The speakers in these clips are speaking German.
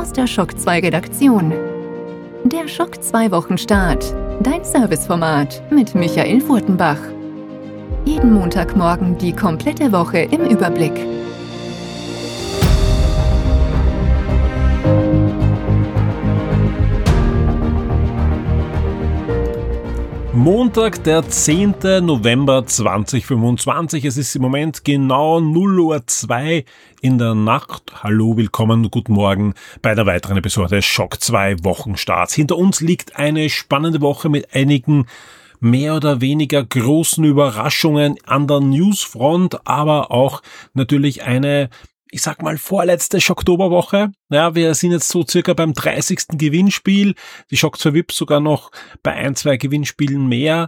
aus der Schock 2 Redaktion. Der Schock 2 Wochenstart, dein Serviceformat mit Michael Furtenbach. Jeden Montagmorgen die komplette Woche im Überblick. Montag, der 10. November 2025. Es ist im Moment genau 0:02 Uhr in der Nacht. Hallo, willkommen, guten Morgen bei der weiteren Episode Schock 2 Wochenstarts. Hinter uns liegt eine spannende Woche mit einigen mehr oder weniger großen Überraschungen an der Newsfront, aber auch natürlich eine, ich sag mal, vorletzte Schocktoberwoche. Ja, wir sind jetzt so circa beim 30. Gewinnspiel. Die Schock 2 VIPs sogar noch bei 1-2 Gewinnspielen mehr.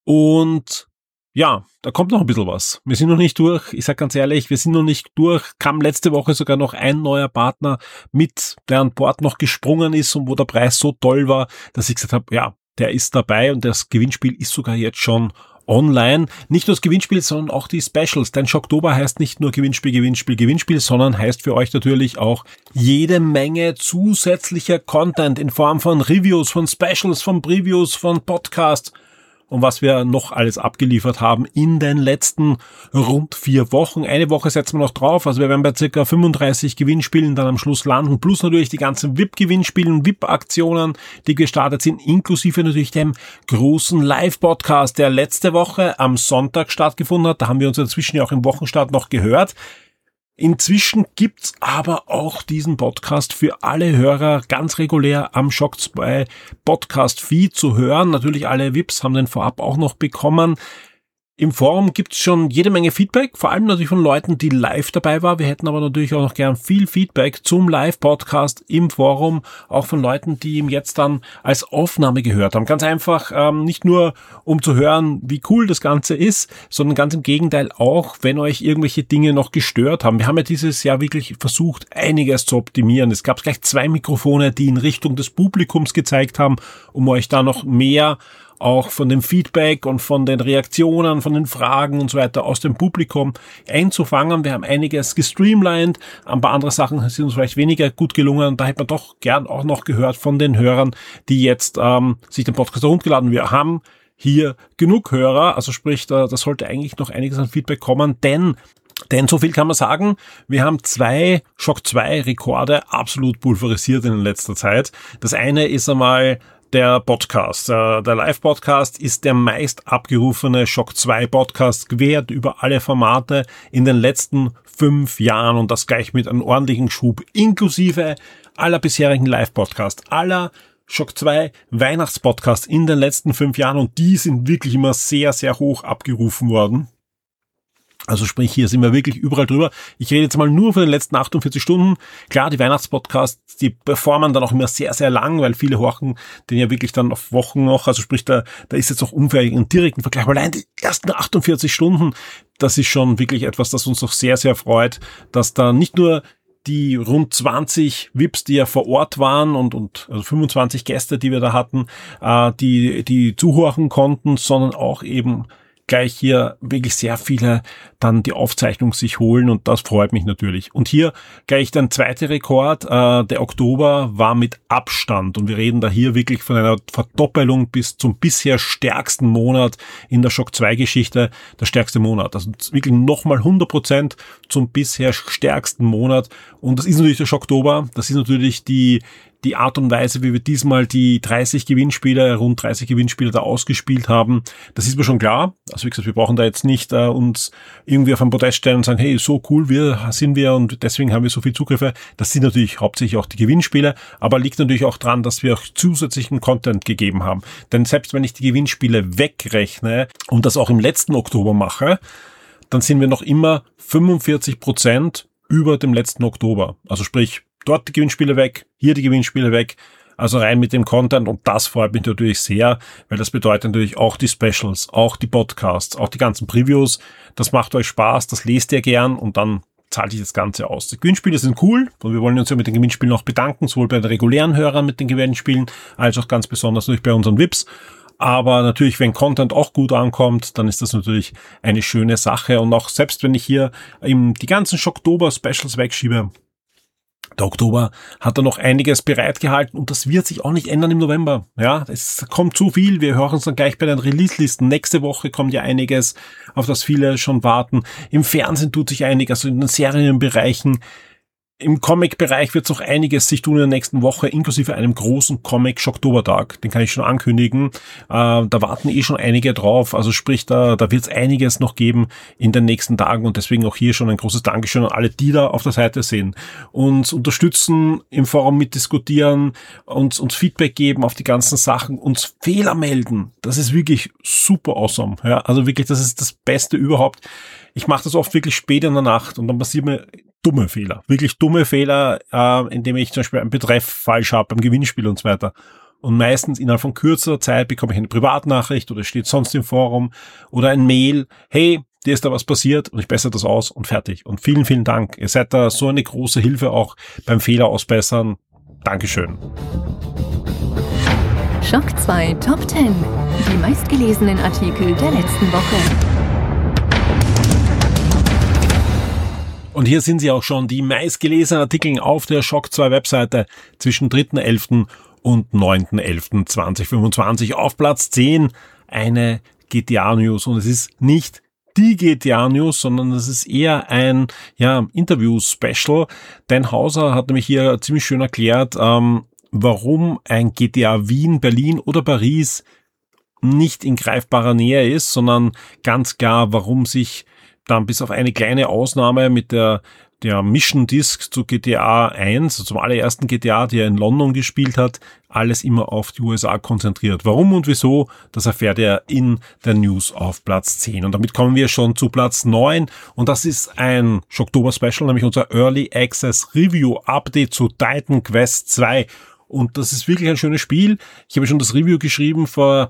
Und ja, da kommt noch ein bisschen was. Wir sind noch nicht durch. Ich sag ganz ehrlich, wir sind noch nicht durch. Kam letzte Woche sogar noch ein neuer Partner mit, der an Bord noch gesprungen ist und wo der Preis so toll war, dass ich gesagt habe, ja, der ist dabei und das Gewinnspiel ist sogar jetzt schon online. Nicht nur das Gewinnspiel, sondern auch die Specials. Denn Schocktober heißt nicht nur Gewinnspiel, sondern heißt für euch natürlich auch jede Menge zusätzlicher Content in Form von Reviews, von Specials, von Previews, von Podcasts und was wir noch alles abgeliefert haben in den letzten rund 4 Wochen. Eine Woche setzen wir noch drauf, also wir werden bei ca. 35 Gewinnspielen dann am Schluss landen, plus natürlich die ganzen VIP-Gewinnspielen, VIP-Aktionen, die gestartet sind, inklusive natürlich dem großen Live-Podcast, der letzte Woche am Sonntag stattgefunden hat. Da haben wir uns inzwischen ja auch im Wochenstart noch gehört. Inzwischen gibt's aber auch diesen Podcast für alle Hörer ganz regulär am Schock 2 Podcast Feed zu hören. Natürlich alle VIPs haben den vorab auch noch bekommen. Im Forum gibt's schon jede Menge Feedback, vor allem natürlich von Leuten, die live dabei waren. Wir hätten aber natürlich auch noch gern viel Feedback zum Live-Podcast im Forum, auch von Leuten, die ihn jetzt dann als Aufnahme gehört haben. Ganz einfach, nicht nur um zu hören, wie cool das Ganze ist, sondern ganz im Gegenteil auch, wenn euch irgendwelche Dinge noch gestört haben. Wir haben ja dieses Jahr wirklich versucht, einiges zu optimieren. Es gab gleich 2 Mikrofone, die in Richtung des Publikums gezeigt haben, um euch da noch mehr auch von dem Feedback und von den Reaktionen, von den Fragen und so weiter aus dem Publikum einzufangen. Wir haben einiges gestreamlined, ein paar andere Sachen sind uns vielleicht weniger gut gelungen. Da hätte man doch gern auch noch gehört von den Hörern, die jetzt sich den Podcast heruntergeladen haben. Wir haben hier genug Hörer, also sprich, da sollte eigentlich noch einiges an Feedback kommen, denn so viel kann man sagen, wir haben 2 Schock 2 Rekorde absolut pulverisiert in letzter Zeit. Das eine ist einmal der Podcast. Der Live-Podcast ist der meist abgerufene Schock 2 Podcast quer über alle Formate in den letzten 5 Jahren und das gleich mit einem ordentlichen Schub inklusive aller bisherigen Live-Podcasts, aller Schock 2 Weihnachtspodcasts in den letzten 5 Jahren und die sind wirklich immer sehr, sehr hoch abgerufen worden. Also sprich, hier sind wir wirklich überall drüber. Ich rede jetzt mal nur von den letzten 48 Stunden. Klar, die Weihnachtspodcasts, die performen dann auch immer sehr, sehr lang, weil viele horchen den ja wirklich dann auf Wochen noch. Also sprich, da ist jetzt auch ungefähr einen direkten Vergleich. Aber allein die ersten 48 Stunden, das ist schon wirklich etwas, das uns noch sehr, sehr freut, dass da nicht nur die rund 20 VIPs, die ja vor Ort waren und also 25 Gäste, die wir da hatten, die zuhören konnten, sondern auch eben gleich hier wirklich sehr viele dann die Aufzeichnung sich holen und das freut mich natürlich. Und hier gleich der zweite Rekord, der Oktober war mit Abstand und wir reden da hier wirklich von einer Verdoppelung bis zum bisher stärksten Monat in der Schock 2 Geschichte, der stärkste Monat. Also wirklich nochmal 100% zum bisher stärksten Monat und das ist natürlich der Schocktober, das ist natürlich die Art und Weise, wie wir diesmal die 30 Gewinnspiele, rund 30 Gewinnspiele da ausgespielt haben, das ist mir schon klar. Also wie gesagt, wir brauchen da jetzt nicht uns irgendwie auf ein Podest stellen und sagen, hey, so cool sind wir und deswegen haben wir so viel Zugriffe. Das sind natürlich hauptsächlich auch die Gewinnspiele, aber liegt natürlich auch dran, dass wir auch zusätzlichen Content gegeben haben. Denn selbst wenn ich die Gewinnspiele wegrechne und das auch im letzten Oktober mache, dann sind wir noch immer 45% über dem letzten Oktober. Also sprich, dort die Gewinnspiele weg, hier die Gewinnspiele weg, also rein mit dem Content und das freut mich natürlich sehr, weil das bedeutet natürlich auch die Specials, auch die Podcasts, auch die ganzen Previews, das macht euch Spaß, das lest ihr gern und dann zahlt sich das Ganze aus. Die Gewinnspiele sind cool und wir wollen uns ja mit den Gewinnspielen auch bedanken, sowohl bei den regulären Hörern mit den Gewinnspielen, als auch ganz besonders natürlich bei unseren VIPs. Aber natürlich, wenn Content auch gut ankommt, dann ist das natürlich eine schöne Sache und auch selbst wenn ich hier die ganzen Schocktober-Specials wegschiebe, Der Oktober hat da noch einiges bereitgehalten und das wird sich auch nicht ändern im November. Ja, es kommt zu viel. Wir hören uns dann gleich bei den Release-Listen. Nächste Woche kommt ja einiges, auf das viele schon warten. Im Fernsehen tut sich einiges, also in den Serienbereichen. Im Comic-Bereich wird es noch einiges sich tun in der nächsten Woche, inklusive einem großen Comic-Schocktobertag. Den kann ich schon ankündigen. Da warten schon einige drauf. Also sprich, da wird es einiges noch geben in den nächsten Tagen. Und deswegen auch hier schon ein großes Dankeschön an alle, die da auf der Seite sind. Uns unterstützen, im Forum mitdiskutieren, uns Feedback geben auf die ganzen Sachen, uns Fehler melden. Das ist wirklich super awesome. Ja, also wirklich, das ist das Beste überhaupt. Ich mache das oft wirklich spät in der Nacht und dann passiert mir dumme Fehler, wirklich dumme Fehler, indem ich zum Beispiel einen Betreff falsch habe beim Gewinnspiel und so weiter. Und meistens innerhalb von kürzer Zeit bekomme ich eine Privatnachricht oder steht sonst im Forum oder ein Mail, hey, dir ist da was passiert und ich bessere das aus und fertig. Und vielen, vielen Dank. Ihr seid da so eine große Hilfe auch beim Fehler ausbessern. Dankeschön. Schock 2 Top 10. Die meistgelesenen Artikel der letzten Woche. Und hier sind sie auch schon, die meistgelesenen Artikel auf der Schock 2 Webseite zwischen 3.11. und 9.11.2025. Auf Platz 10 eine GTA-News. Und es ist nicht die GTA-News, sondern es ist eher ein Interview-Special. Dan Hauser hat nämlich hier ziemlich schön erklärt, warum ein GTA Wien, Berlin oder Paris nicht in greifbarer Nähe ist, sondern ganz klar, warum sich dann bis auf eine kleine Ausnahme mit der Mission Disc zu GTA 1, also zum allerersten GTA, die er in London gespielt hat, alles immer auf die USA konzentriert. Warum und wieso, das erfährt er in der News auf Platz 10. Und damit kommen wir schon zu Platz 9 und das ist ein Schocktober-Special, nämlich unser Early Access Review Update zu Titan Quest 2. Und das ist wirklich ein schönes Spiel. Ich habe schon das Review geschrieben vor,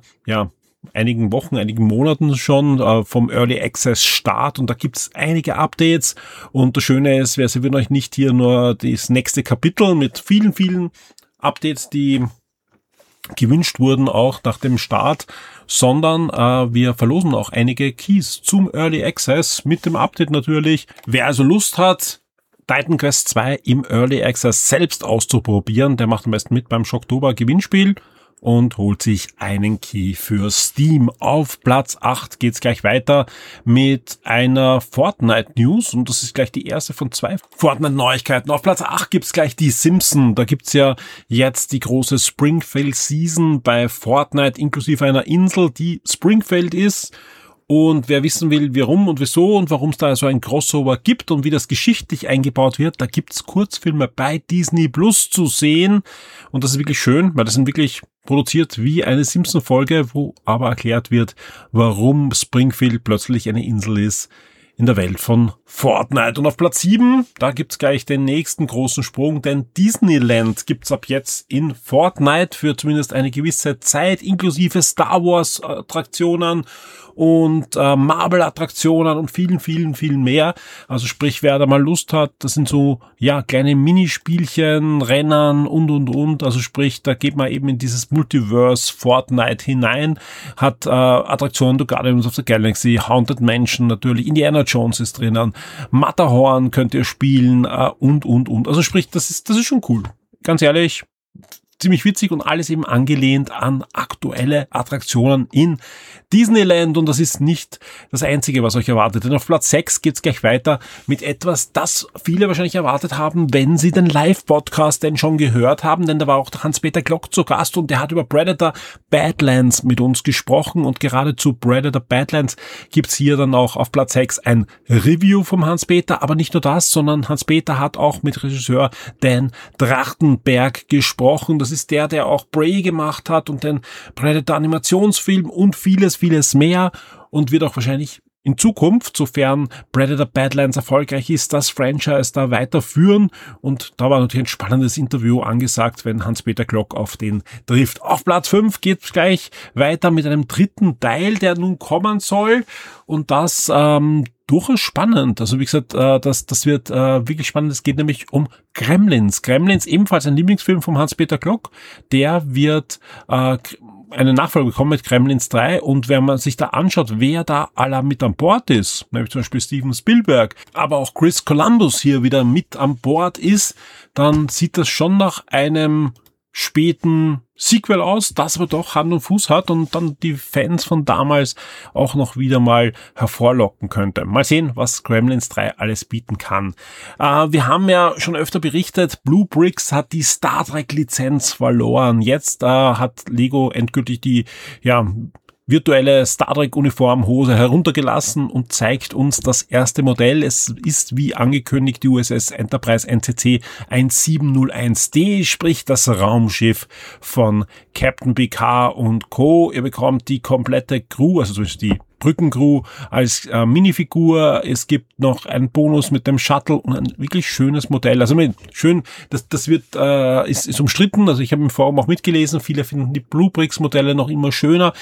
einigen Wochen, einigen Monaten schon vom Early Access Start und da gibt's einige Updates und das Schöne ist, wir servieren euch nicht hier nur das nächste Kapitel mit vielen, vielen Updates, die gewünscht wurden auch nach dem Start, sondern wir verlosen auch einige Keys zum Early Access mit dem Update natürlich. Wer also Lust hat, Titan Quest 2 im Early Access selbst auszuprobieren, der macht am besten mit beim Schocktober Gewinnspiel und holt sich einen Key für Steam. Auf Platz 8 geht's gleich weiter mit einer Fortnite-News und das ist gleich die erste von 2 Fortnite-Neuigkeiten. Auf Platz 8 gibt's gleich die Simpsons. Da gibt's ja jetzt die große Springfield-Season bei Fortnite inklusive einer Insel, die Springfield ist. Und wer wissen will, warum und wieso und warum es da so ein Crossover gibt und wie das geschichtlich eingebaut wird, da gibt's Kurzfilme bei Disney Plus zu sehen. Und das ist wirklich schön, weil das sind wirklich produziert wie eine Simpson-Folge, wo aber erklärt wird, warum Springfield plötzlich eine Insel ist in der Welt von Fortnite. Und auf Platz 7, da gibt's gleich den nächsten großen Sprung, denn Disneyland gibt's ab jetzt in Fortnite für zumindest eine gewisse Zeit, inklusive Star Wars Attraktionen und Marvel-Attraktionen und vielen, vielen, vielen mehr. Also sprich, wer da mal Lust hat, das sind so, kleine Minispielchen, Rennen und. Also sprich, da geht man eben in dieses Multiverse Fortnite hinein, hat Attraktionen, du Guardians of the Galaxy, Haunted Mansion natürlich, Indiana Jones ist drinnen, Matterhorn könnt ihr spielen und. Also sprich, das ist schon cool. Ganz ehrlich, ziemlich witzig und alles eben angelehnt an aktuelle Attraktionen in Disneyland und das ist nicht das Einzige, was euch erwartet. Denn auf Platz 6 geht's gleich weiter mit etwas, das viele wahrscheinlich erwartet haben, wenn sie den Live-Podcast denn schon gehört haben, denn da war auch der Hans-Peter Glock zu Gast und der hat über Predator Badlands mit uns gesprochen und gerade zu Predator Badlands gibt's hier dann auch auf Platz 6 ein Review vom Hans-Peter, aber nicht nur das, sondern Hans-Peter hat auch mit Regisseur Dan Trachtenberg gesprochen. Das ist der auch Prey gemacht hat und den Predator Animationsfilm und vieles mehr und wird auch wahrscheinlich in Zukunft, sofern Predator Badlands erfolgreich ist, das Franchise da weiterführen. Und da war natürlich ein spannendes Interview angesagt, wenn Hans-Peter Glock auf den trifft. Auf Platz 5 geht's gleich weiter mit einem dritten Teil, der nun kommen soll. Und das durchaus spannend. Also wie gesagt, das wird wirklich spannend. Es geht nämlich um Gremlins. Gremlins, ebenfalls ein Lieblingsfilm von Hans-Peter Glock. Der wird einen Nachfolger bekommen mit Gremlins 3 und wenn man sich da anschaut, wer da aller mit an Bord ist, nämlich zum Beispiel Steven Spielberg, aber auch Chris Columbus hier wieder mit an Bord ist, dann sieht das schon nach einem späten Sequel aus, das aber doch Hand und Fuß hat und dann die Fans von damals auch noch wieder mal hervorlocken könnte. Mal sehen, was Gremlins 3 alles bieten kann. Wir haben ja schon öfter berichtet, Blue Bricks hat die Star Trek Lizenz verloren. Jetzt hat Lego endgültig die virtuelle Star Trek Uniformhose heruntergelassen und zeigt uns das erste Modell. Es ist wie angekündigt die USS Enterprise NCC 1701D, sprich das Raumschiff von Captain Picard und Co. Ihr bekommt die komplette Crew, also zumindest die Brückencrew als Minifigur. Es gibt noch einen Bonus mit dem Shuttle und ein wirklich schönes Modell. Also schön, das wird ist umstritten. Also ich habe im Forum auch mitgelesen. Viele finden die Blue Bricks Modelle noch immer schöner.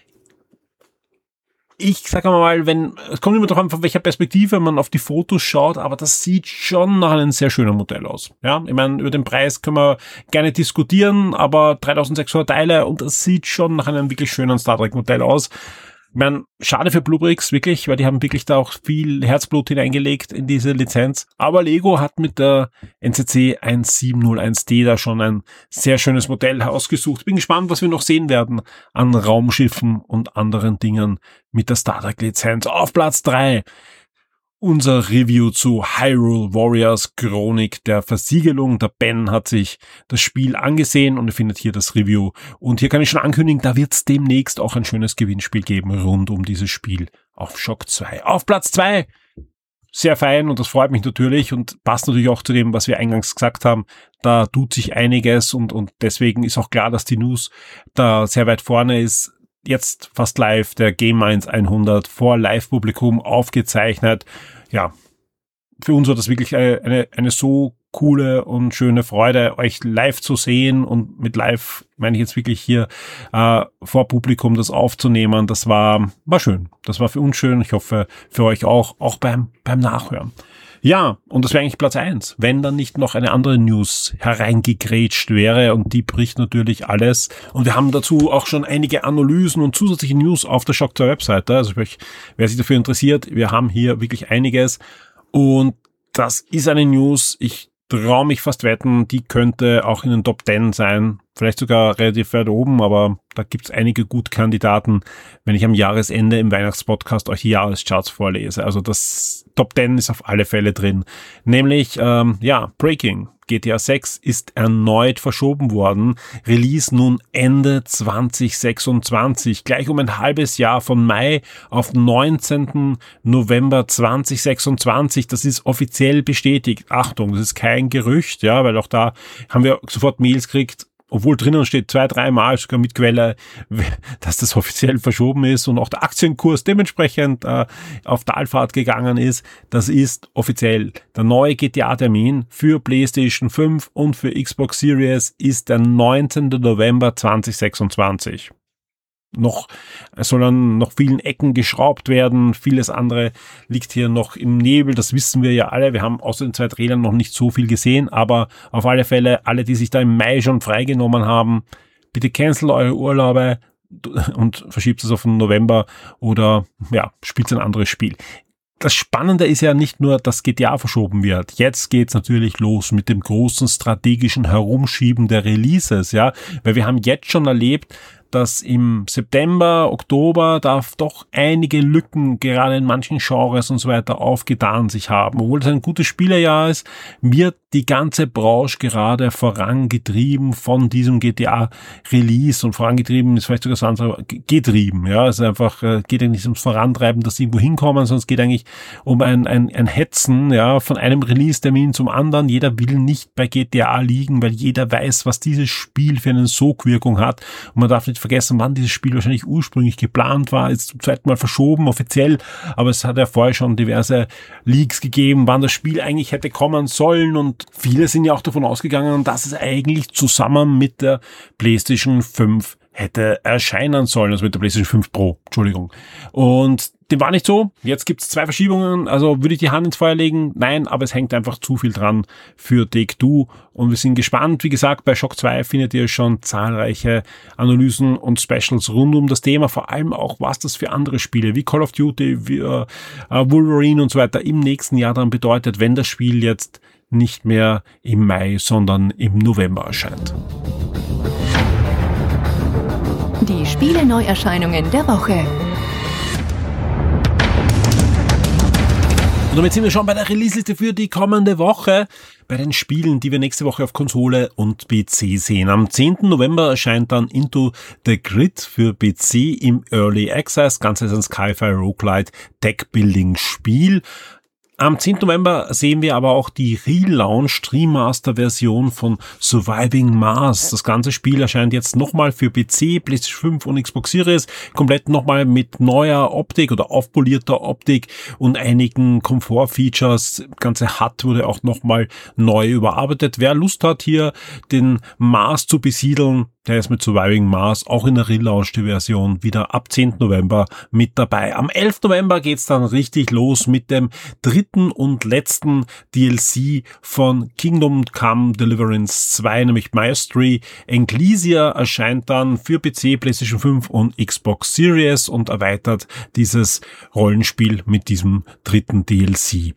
Ich sage mal, es kommt immer darauf an, von welcher Perspektive man auf die Fotos schaut, aber das sieht schon nach einem sehr schönen Modell aus. Ja, ich meine, über den Preis können wir gerne diskutieren, aber 3600 Teile und das sieht schon nach einem wirklich schönen Star Trek Modell aus. Ich meine, schade für Blue Bricks, wirklich, weil die haben wirklich da auch viel Herzblut hineingelegt in diese Lizenz. Aber Lego hat mit der NCC 1701D da schon ein sehr schönes Modell ausgesucht. Bin gespannt, was wir noch sehen werden an Raumschiffen und anderen Dingen mit der Star Trek Lizenz. Auf Platz 3. Unser Review zu Hyrule Warriors Chronik der Versiegelung. Der Ben hat sich das Spiel angesehen und er findet hier das Review. Und hier kann ich schon ankündigen, da wird es demnächst auch ein schönes Gewinnspiel geben rund um dieses Spiel auf Shock 2. Auf Platz 2, sehr fein und das freut mich natürlich und passt natürlich auch zu dem, was wir eingangs gesagt haben. Da tut sich einiges und deswegen ist auch klar, dass die News da sehr weit vorne ist. Jetzt fast live, der Game Minds 100 vor Live-Publikum aufgezeichnet. Ja, für uns war das wirklich eine so coole und schöne Freude, euch live zu sehen und mit live meine ich jetzt wirklich hier vor Publikum das aufzunehmen. Das war schön. Das war für uns schön. Ich hoffe für euch auch beim Nachhören. Ja, und das wäre eigentlich Platz 1, wenn dann nicht noch eine andere News hereingegrätscht wäre und die bricht natürlich alles. Und wir haben dazu auch schon einige Analysen und zusätzliche News auf der Shock 2 Webseite. Also wer sich dafür interessiert, wir haben hier wirklich einiges. Und das ist eine News, ich traue mich fast wetten, die könnte auch in den Top 10 sein. Vielleicht sogar relativ weit oben, aber da gibt's einige gute Kandidaten, wenn ich am Jahresende im Weihnachtspodcast euch die Jahrescharts vorlese. Also das Top 10 ist auf alle Fälle drin. Nämlich, Breaking. GTA 6 ist erneut verschoben worden. Release nun Ende 2026. Gleich um ein halbes Jahr von Mai auf 19. November 2026. Das ist offiziell bestätigt. Achtung, das ist kein Gerücht, ja, weil auch da haben wir sofort Mails gekriegt, obwohl drinnen steht 2-3 Mal sogar mit Quelle, dass das offiziell verschoben ist und auch der Aktienkurs dementsprechend auf Talfahrt gegangen ist. Das ist offiziell. Der neue GTA-Termin für PlayStation 5 und für Xbox Series ist der 19. November 2026. Es soll an noch vielen Ecken geschraubt werden. Vieles andere liegt hier noch im Nebel. Das wissen wir ja alle. Wir haben außer den 2 Trailern noch nicht so viel gesehen. Aber auf alle Fälle, alle, die sich da im Mai schon freigenommen haben, bitte cancelt eure Urlaube und verschiebt es auf den November oder spielt ein anderes Spiel. Das Spannende ist ja nicht nur, dass GTA verschoben wird. Jetzt geht's natürlich los mit dem großen strategischen Herumschieben der Releases, ja. Weil wir haben jetzt schon erlebt, dass im September, Oktober da doch einige Lücken gerade in manchen Genres und so weiter aufgetan sich haben. Obwohl es ein gutes Spielerjahr ist, wird die ganze Branche gerade vorangetrieben von diesem GTA-Release und vorangetrieben ist vielleicht sogar das andere, getrieben, ja. Es ist einfach, geht ja nicht ums Vorantreiben, dass sie irgendwo hinkommen, sondern es geht eigentlich um ein Hetzen, ja, von einem Release-Termin zum anderen. Jeder will nicht bei GTA liegen, weil jeder weiß, was dieses Spiel für eine Sogwirkung hat und man darf nicht vergessen, wann dieses Spiel wahrscheinlich ursprünglich geplant war, ist zum zweiten Mal verschoben, offiziell, aber es hat ja vorher schon diverse Leaks gegeben, wann das Spiel eigentlich hätte kommen sollen und viele sind ja auch davon ausgegangen, dass es eigentlich zusammen mit der PlayStation 5 hätte erscheinen sollen, also mit der PlayStation 5 Pro, Entschuldigung. Und Dem war nicht so. Jetzt gibt's 2 Verschiebungen. Also würde ich die Hand ins Feuer legen? Nein, aber es hängt einfach zu viel dran für Take-Two. Und wir sind gespannt. Wie gesagt, bei Shock 2 findet ihr schon zahlreiche Analysen und Specials rund um das Thema. Vor allem auch, was das für andere Spiele wie Call of Duty, wie Wolverine und so weiter im nächsten Jahr dann bedeutet, wenn das Spiel jetzt nicht mehr im Mai, sondern im November erscheint. Die Spiele-Neuerscheinungen der Woche. Und damit sind wir schon bei der Release-Liste für die kommende Woche, bei den Spielen, die wir nächste Woche auf Konsole und PC sehen. Am 10. November erscheint dann Into the Grid für PC im Early Access. Ganze ist ein Sci-Fi Roguelite Deck-Building-Spiel. Am 10. November sehen wir aber auch die Relaunch Remaster-Version von Surviving Mars. Das ganze Spiel erscheint jetzt nochmal für PC, PlayStation 5 und Xbox Series, komplett nochmal mit neuer Optik oder aufpolierter Optik und einigen Komfort-Features. Das ganze HUD wurde auch nochmal neu überarbeitet. Wer Lust hat, hier den Mars zu besiedeln, der ist mit Surviving Mars auch in der relaunchte Version wieder ab 10. November mit dabei. Am 11. November geht's dann richtig los mit dem dritten und letzten DLC von Kingdom Come Deliverance 2, nämlich Mastery. Ecclesia erscheint dann für PC, PlayStation 5 und Xbox Series und erweitert dieses Rollenspiel mit diesem dritten DLC.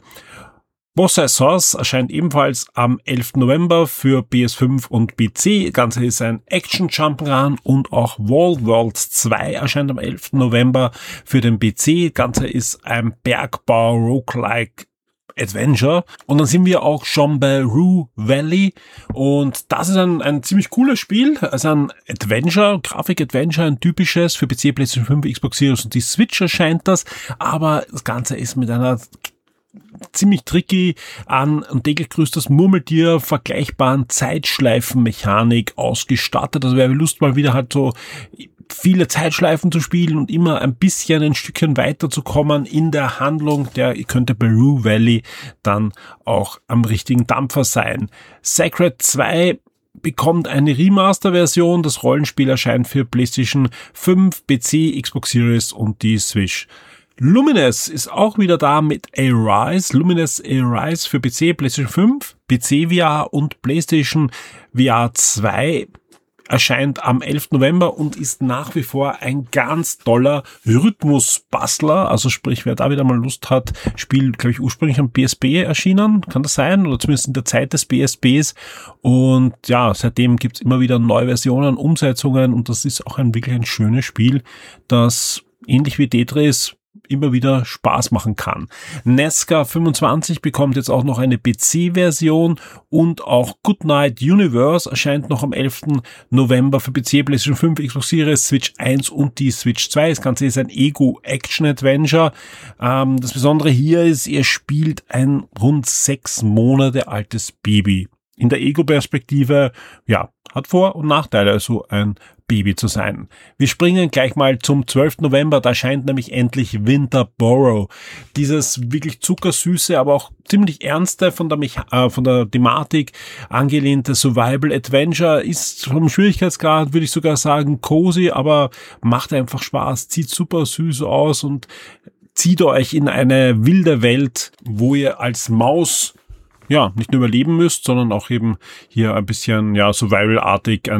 Boss Source erscheint ebenfalls am 11. November für PS5 und PC. Das Ganze ist ein Action-Jump'n'Run und auch Wall Worlds 2 erscheint am 11. November für den PC. Das Ganze ist ein Bergbau-Roguelike Adventure. Und dann sind wir auch schon bei Rue Valley. Und das ist ein ziemlich cooles Spiel. Also ein Adventure, Grafik-Adventure, ein typisches für PC, PlayStation 5, Xbox Series und die Switch erscheint das. Aber das Ganze ist mit einer ziemlich tricky an und täglich Murmeltier vergleichbaren Zeitschleifenmechanik ausgestattet. Also wer Lust mal wieder hat, so viele Zeitschleifen zu spielen und immer ein Stückchen weiterzukommen in der Handlung, der könnte bei Rue Valley dann auch am richtigen Dampfer sein. Sacred 2 bekommt eine Remaster-Version. Das Rollenspiel erscheint für PlayStation 5, PC, Xbox Series und die Switch. Lumines ist auch wieder da mit Arise. Lumines Arise für PC, PlayStation 5, PC VR und PlayStation VR 2 erscheint am 11. November und ist nach wie vor ein ganz toller Rhythmusbastler. Also sprich, wer da wieder mal Lust hat, Spiel, glaube ich, ursprünglich am PSP erschienen, kann das sein? Oder zumindest in der Zeit des PSPs. Und ja, seitdem gibt's immer wieder neue Versionen, Umsetzungen und das ist auch wirklich ein schönes Spiel, das ähnlich wie Tetris immer wieder Spaß machen kann. Nesca 25 bekommt jetzt auch noch eine PC-Version und auch Goodnight Universe erscheint noch am 11. November für PC, PlayStation 5, Xbox Series, Switch 1 und die Switch 2. Das Ganze ist ein Ego-Action-Adventure. Das Besondere hier ist, ihr spielt ein rund 6 Monate altes Baby. In der Ego-Perspektive, ja, hat Vor- und Nachteile, also ein Baby zu sein. Wir springen gleich mal zum 12. November, da erscheint nämlich endlich Winterborough. Dieses wirklich zuckersüße, aber auch ziemlich ernste von der Thematik angelehnte Survival Adventure ist vom Schwierigkeitsgrad, würde ich sogar sagen, cozy, aber macht einfach Spaß, sieht super süß aus und zieht euch in eine wilde Welt, wo ihr als Maus ja nicht nur überleben müsst, sondern auch eben hier ein bisschen ja Survival-artig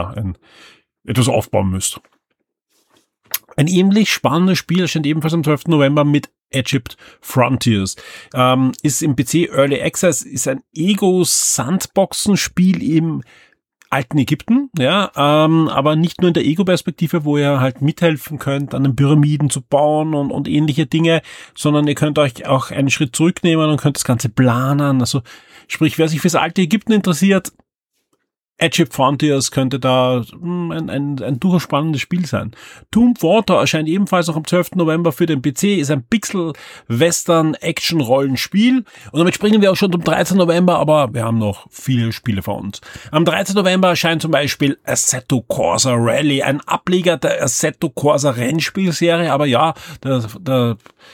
etwas aufbauen müsst. Ein ähnlich spannendes Spiel erscheint ebenfalls am 12. November mit Egypt Frontiers. Ist im PC Early Access, ist ein Ego-Sandboxen-Spiel im alten Ägypten, ja, aber nicht nur in der Ego-Perspektive, wo ihr halt mithelfen könnt, an den Pyramiden zu bauen und ähnliche Dinge, sondern ihr könnt euch auch einen Schritt zurücknehmen und könnt das Ganze planen. Also sprich, wer sich fürs alte Ägypten interessiert, Egypt Frontiers könnte da ein durchaus spannendes Spiel sein. Tomb Water erscheint ebenfalls noch am 12. November für den PC, ist ein Pixel-Western-Action-Rollenspiel. Und damit springen wir auch schon zum 13. November, aber wir haben noch viele Spiele vor uns. Am 13. November erscheint zum Beispiel Assetto Corsa Rally, ein Ableger der Assetto Corsa Rennspielserie, aber ja,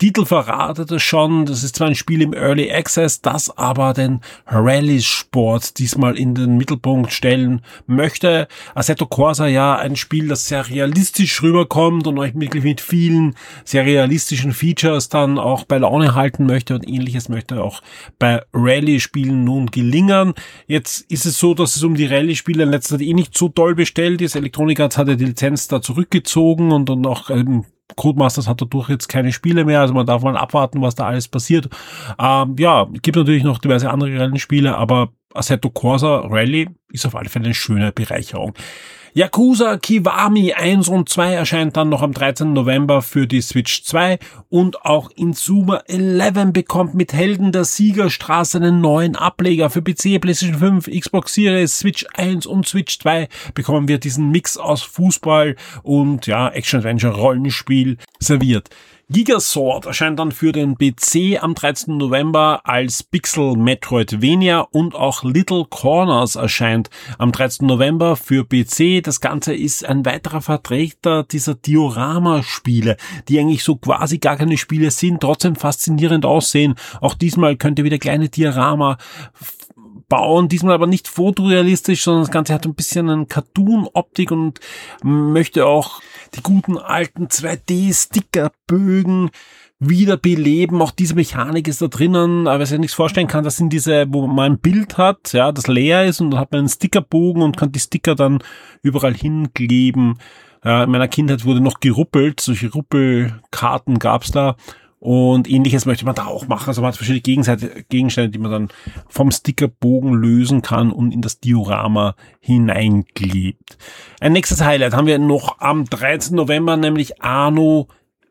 Titel verratet es schon, das ist zwar ein Spiel im Early Access, das aber den Rallye-Sport diesmal in den Mittelpunkt stellen möchte. Assetto Corsa, ja, ein Spiel, das sehr realistisch rüberkommt und euch wirklich mit vielen sehr realistischen Features dann auch bei Laune halten möchte, und ähnliches möchte auch bei Rallye-Spielen nun gelingen. Jetzt ist es so, dass es um die Rallye-Spiele in letzter Zeit nicht so toll bestellt ist. Electronic Arts hat ja die Lizenz da zurückgezogen und auch Codemasters hat dadurch jetzt keine Spiele mehr, also man darf mal abwarten, was da alles passiert. Gibt natürlich noch diverse andere Rallye-Spiele, aber Assetto Corsa Rally ist auf alle Fälle eine schöne Bereicherung. Yakuza Kiwami 1 und 2 erscheint dann noch am 13. November für die Switch 2 und auch Inzuma 11 bekommt mit Helden der Siegerstraße einen neuen Ableger für PC, PlayStation 5, Xbox Series, Switch 1 und Switch 2 bekommen wir diesen Mix aus Fußball und Action-Adventure-Rollenspiel serviert. Gigasword erscheint dann für den PC am 13. November als Pixel Metroidvania und auch Little Corners erscheint am 13. November für PC. Das Ganze ist ein weiterer Vertreter dieser Diorama-Spiele, die eigentlich so quasi gar keine Spiele sind, trotzdem faszinierend aussehen. Auch diesmal könnt ihr wieder kleine Diorama bauen, diesmal aber nicht fotorealistisch, sondern das Ganze hat ein bisschen eine Cartoon-Optik und möchte auch die guten alten 2D-Stickerbögen wieder beleben. Auch diese Mechanik ist da drinnen, aber wer sich nichts vorstellen kann, das sind diese, wo man ein Bild hat, ja, das leer ist und dann hat man einen Stickerbogen und kann die Sticker dann überall hinkleben. In meiner Kindheit wurde noch geruppelt, solche Ruppelkarten gab's da. Und ähnliches möchte man da auch machen. Also man hat verschiedene Gegenstände, die man dann vom Stickerbogen lösen kann und in das Diorama hineinklebt. Ein nächstes Highlight haben wir noch am 13. November, nämlich Anno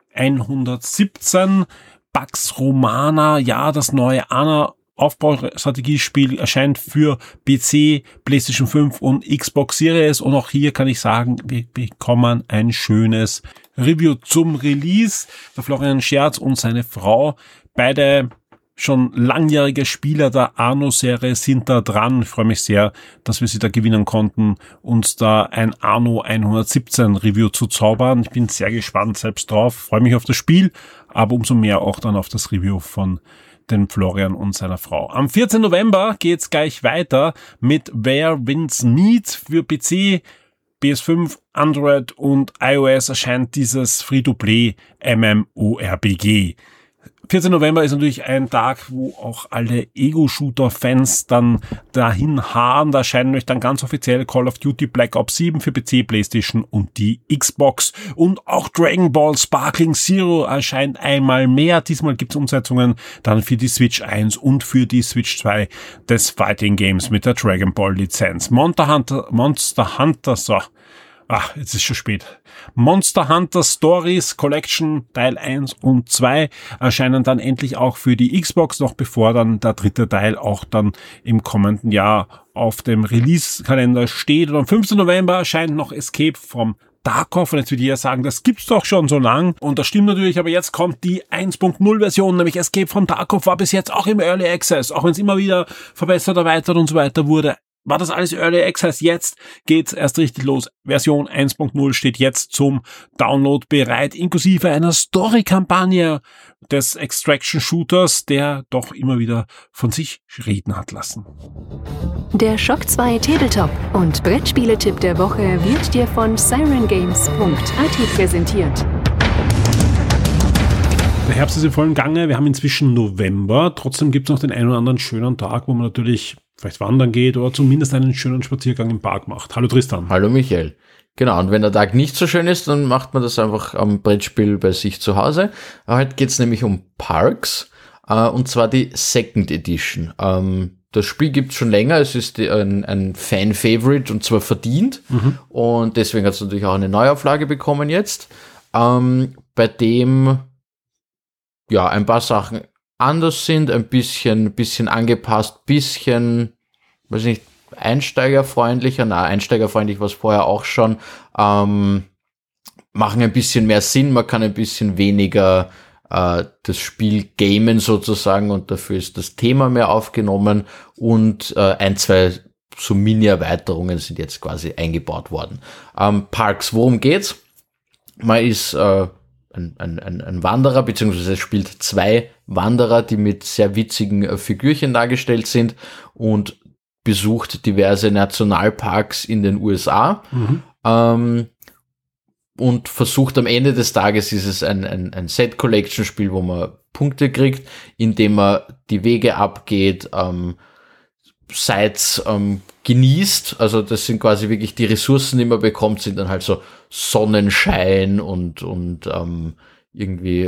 117, Pax Romana, ja, das neue Anno Aufbaustrategiespiel erscheint für PC, PlayStation 5 und Xbox Series, und auch hier kann ich sagen, wir bekommen ein schönes Review zum Release. Der Florian Scherz und seine Frau, beide schon langjährige Spieler der Anno-Serie, sind da dran. Ich freue mich sehr, dass wir sie da gewinnen konnten, uns da ein Anno 117 Review zu zaubern. Ich bin sehr gespannt selbst drauf, freue mich auf das Spiel, aber umso mehr auch dann auf das Review von den Florian und seiner Frau. Am 14. November geht's gleich weiter mit Where Winds Meet für PC, PS5, Android und iOS erscheint dieses Free-to-Play MMORPG. 14. November ist natürlich ein Tag, wo auch alle Ego-Shooter-Fans dann dahin harren. Da erscheinen euch dann ganz offiziell Call of Duty Black Ops 7 für PC, PlayStation und die Xbox. Und auch Dragon Ball Sparkling Zero erscheint einmal mehr. Diesmal gibt es Umsetzungen dann für die Switch 1 und für die Switch 2 des Fighting Games mit der Dragon Ball Lizenz. Monster Hunter, jetzt ist schon spät. Monster Hunter Stories Collection Teil 1 und 2 erscheinen dann endlich auch für die Xbox, noch bevor dann der dritte Teil auch dann im kommenden Jahr auf dem Release-Kalender steht. Und am 15. November erscheint noch Escape from Tarkov, und jetzt würde ich ja sagen, das gibt's doch schon so lang, und das stimmt natürlich, aber jetzt kommt die 1.0 Version, nämlich Escape from Tarkov war bis jetzt auch im Early Access, auch wenn es immer wieder verbessert, erweitert und so weiter wurde. War das alles Early Access? Jetzt geht's erst richtig los. Version 1.0 steht jetzt zum Download bereit, inklusive einer Story-Kampagne des Extraction-Shooters, der doch immer wieder von sich reden hat lassen. Der Shock 2 Tabletop und Brettspiele-Tipp der Woche wird dir von sirengames.at präsentiert. Der Herbst ist in vollem Gange. Wir haben inzwischen November. Trotzdem gibt es noch den einen oder anderen schönen Tag, wo man natürlich vielleicht wandern geht oder zumindest einen schönen Spaziergang im Park macht. Hallo Tristan. Hallo Michael. Genau, und wenn der Tag nicht so schön ist, dann macht man das einfach am Brettspiel bei sich zu Hause. Heute geht's nämlich um Parks, und zwar die Second Edition. Das Spiel gibt's schon länger, es ist ein Fan-Favorite und zwar verdient. Und deswegen hat es natürlich auch eine Neuauflage bekommen jetzt, bei dem ja ein paar Sachen anders sind, ein bisschen angepasst, bisschen, weiß nicht, einsteigerfreundlich war es vorher auch schon, machen ein bisschen mehr Sinn, man kann ein bisschen weniger das Spiel gamen sozusagen, und dafür ist das Thema mehr aufgenommen, und ein, zwei so Mini-Erweiterungen sind jetzt quasi eingebaut worden. Parks, worum geht's? Man ist ein Wanderer, beziehungsweise es spielt 2 Wanderer, die mit sehr witzigen Figürchen dargestellt sind und besucht diverse Nationalparks in den USA. Und versucht am Ende des Tages, ist es ein Set-Collection-Spiel, wo man Punkte kriegt, indem man die Wege abgeht, Sites genießt. Also das sind quasi wirklich die Ressourcen, die man bekommt, sind dann halt so Sonnenschein und irgendwie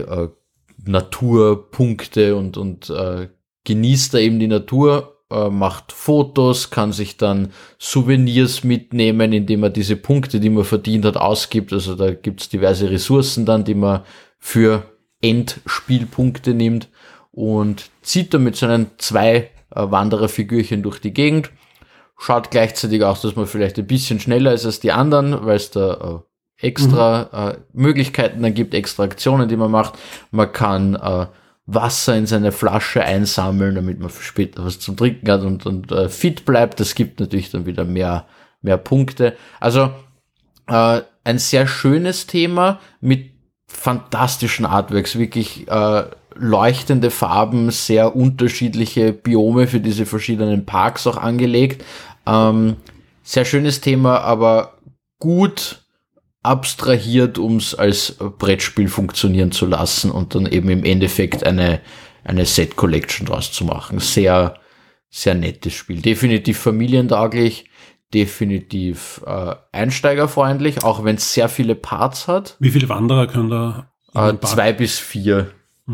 Naturpunkte und genießt da eben die Natur, macht Fotos, kann sich dann Souvenirs mitnehmen, indem man diese Punkte, die man verdient hat, ausgibt. Also da gibt's diverse Ressourcen dann, die man für Endspielpunkte nimmt und zieht dann mit seinen 2 Wandererfigürchen durch die Gegend. Schaut gleichzeitig auch, dass man vielleicht ein bisschen schneller ist als die anderen, weil es da extra Möglichkeiten dann gibt, extra Aktionen, die man macht. Man kann Wasser in seine Flasche einsammeln, damit man später was zum Trinken hat und fit bleibt. Das gibt natürlich dann wieder mehr Punkte. Also ein sehr schönes Thema mit fantastischen Artworks, wirklich leuchtende Farben, sehr unterschiedliche Biome für diese verschiedenen Parks auch angelegt. Sehr schönes Thema, aber gut abstrahiert, um es als Brettspiel funktionieren zu lassen und dann eben im Endeffekt eine Set-Collection draus zu machen. Sehr, sehr nettes Spiel. Definitiv familientauglich, definitiv einsteigerfreundlich, auch wenn es sehr viele Parts hat. Wie viele Wanderer können da? 2 bis 4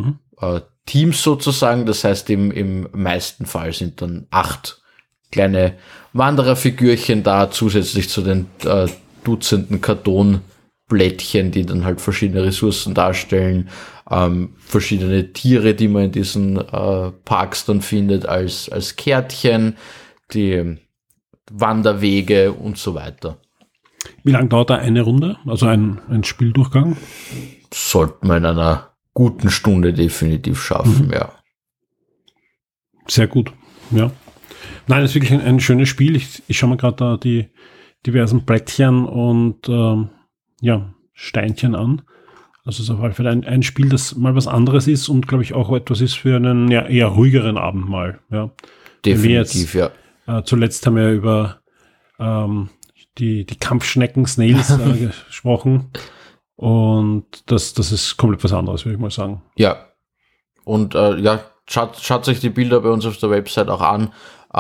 Teams sozusagen. Das heißt, im meisten Fall sind dann 8 kleine Wandererfigürchen da, zusätzlich zu den Dutzenden Kartonblättchen, die dann halt verschiedene Ressourcen darstellen, verschiedene Tiere, die man in diesen Parks dann findet, als Kärtchen, die Wanderwege und so weiter. Wie lange dauert da eine Runde? Also ein Spieldurchgang? Sollte man in einer guten Stunde definitiv schaffen, ja. Sehr gut, ja. Nein, das ist wirklich ein schönes Spiel. Ich schaue mir gerade da die diversen Blättchen und Steinchen an. Also es ist auf jeden Fall ein Spiel, das mal was anderes ist und glaube ich auch etwas ist für einen eher ruhigeren Abend mal. Ja. Definitiv, ja. Zuletzt haben wir über die Kampfschnecken, Snails gesprochen und das ist komplett was anderes, würde ich mal sagen. Ja, und schaut euch die Bilder bei uns auf der Website auch an.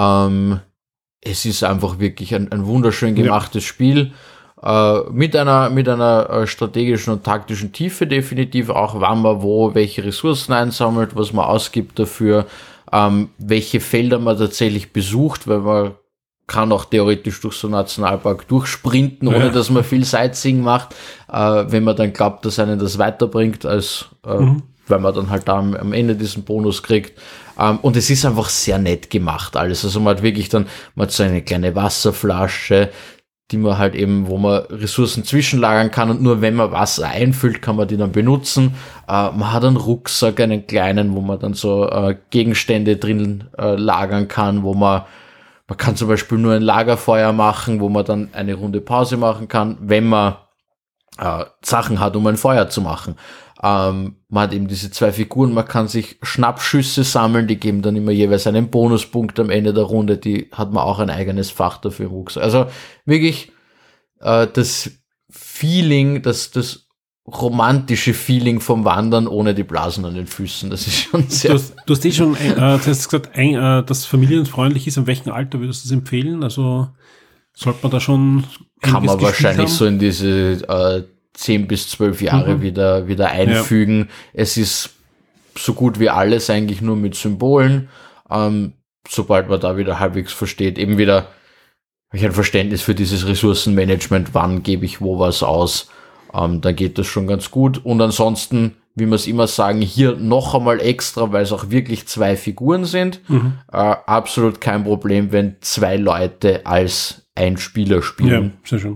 Es ist einfach wirklich ein wunderschön gemachtes Spiel, mit einer strategischen und taktischen Tiefe definitiv, auch wann man welche Ressourcen einsammelt, was man ausgibt dafür, welche Felder man tatsächlich besucht, weil man kann auch theoretisch durch so einen Nationalpark durchsprinten, ohne dass man viel Sightseeing macht, wenn man dann glaubt, dass einen das weiterbringt, als weil man dann halt da am Ende diesen Bonus kriegt. Und es ist einfach sehr nett gemacht alles. Also man hat wirklich man hat so eine kleine Wasserflasche, die man halt eben, wo man Ressourcen zwischenlagern kann und nur wenn man Wasser einfüllt, kann man die dann benutzen. Man hat einen Rucksack, einen kleinen, wo man dann so Gegenstände drin lagern kann, wo man kann zum Beispiel nur ein Lagerfeuer machen, wo man dann eine Runde Pause machen kann, wenn man Sachen hat, um ein Feuer zu machen. Man hat eben diese 2 Figuren, man kann sich Schnappschüsse sammeln, die geben dann immer jeweils einen Bonuspunkt am Ende der Runde, die hat man auch ein eigenes Fach dafür im Rucksack. Also wirklich das Feeling, das romantische Feeling vom Wandern ohne die Blasen an den Füßen, das ist schon sehr... Du hast schon, du hast gesagt, dass familienfreundlich ist. In welchem Alter würdest du es empfehlen? Also sollte man da schon... Kann man wahrscheinlich so in diese 10 bis 12 Jahre wieder einfügen. Ja. Es ist so gut wie alles eigentlich nur mit Symbolen. Sobald man da wieder halbwegs versteht, eben wieder habe ich ein Verständnis für dieses Ressourcenmanagement, wann gebe ich wo was aus, dann geht das schon ganz gut. Und ansonsten, wie wir es immer sagen, hier noch einmal extra, weil es auch wirklich 2 Figuren sind. Absolut kein Problem, wenn 2 Leute als ein Spieler spielen. Ja, sehr schön.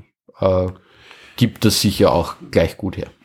Gibt es sicher auch gleich gut her.